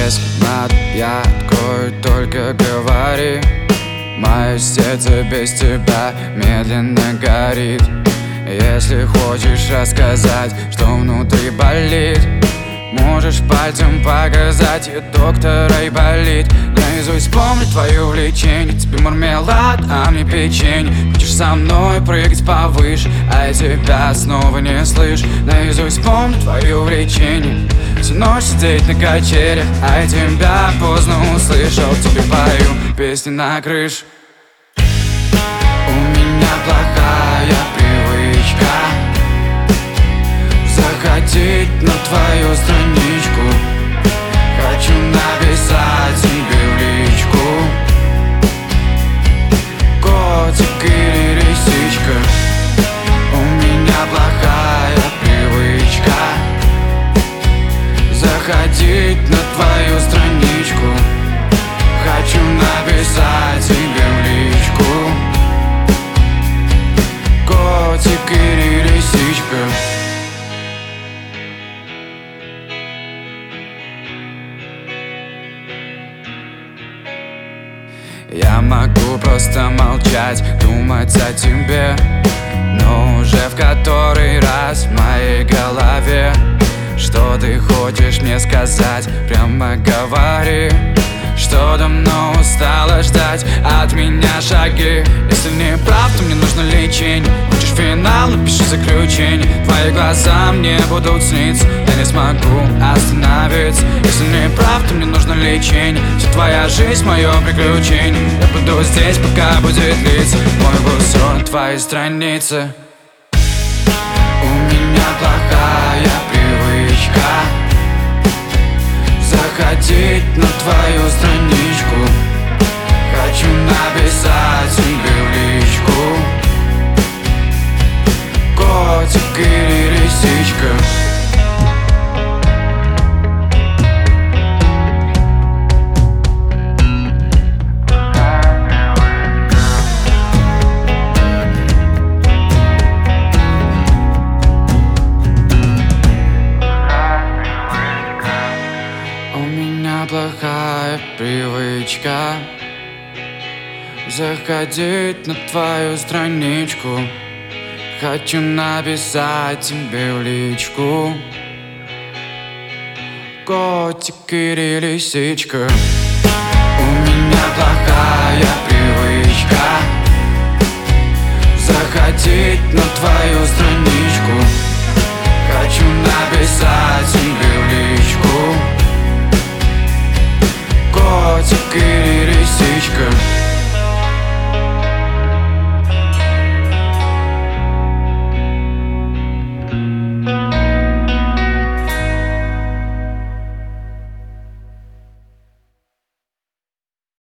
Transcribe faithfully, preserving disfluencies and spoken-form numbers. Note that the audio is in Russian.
Если надо, я открою, только говори. Мое сердце без тебя медленно горит. Если хочешь рассказать, что внутри болит, можешь пальцем показать, и доктора и болит. Наизусть помню твое увлечение, тебе мармелад, а мне печенье. Хочешь со мной прыгать повыше, а я тебя снова не слышу. Наизусть помню твое увлечение, всю ночь сидеть на качелях, а я тебя поздно услышал. Тебе пою песни на крыше. У меня плохая привычка заходить на твою страничку. Хочу написать тебе в личку: котик или лисичка. У меня плохая привычка заходить на твою страничку. Хочу написать тебе в личку: котик или лисичка. Я могу просто молчать, думать о тебе, но уже в который раз в моей голове. Что ты хочешь мне сказать? Прямо говори. Что давно устала ждать от меня шаги. Если не прав, то мне нужно лечение. Хочешь финал, напиши заключение. Твои глаза мне будут сниться, я не смогу остановиться. Если не прав, то мне нужно лечение. Вся твоя жизнь, мое приключение. Я буду здесь, пока будет длиться мой вкус, твои страницы. У меня плохая привычка заходить на твою страничку. Хочу написать тебе в личку: котик или лисичка. Плохая привычка заходить на твою страничку. Хочу написать тебе в личку: котик или лисичка. У меня плохая привычка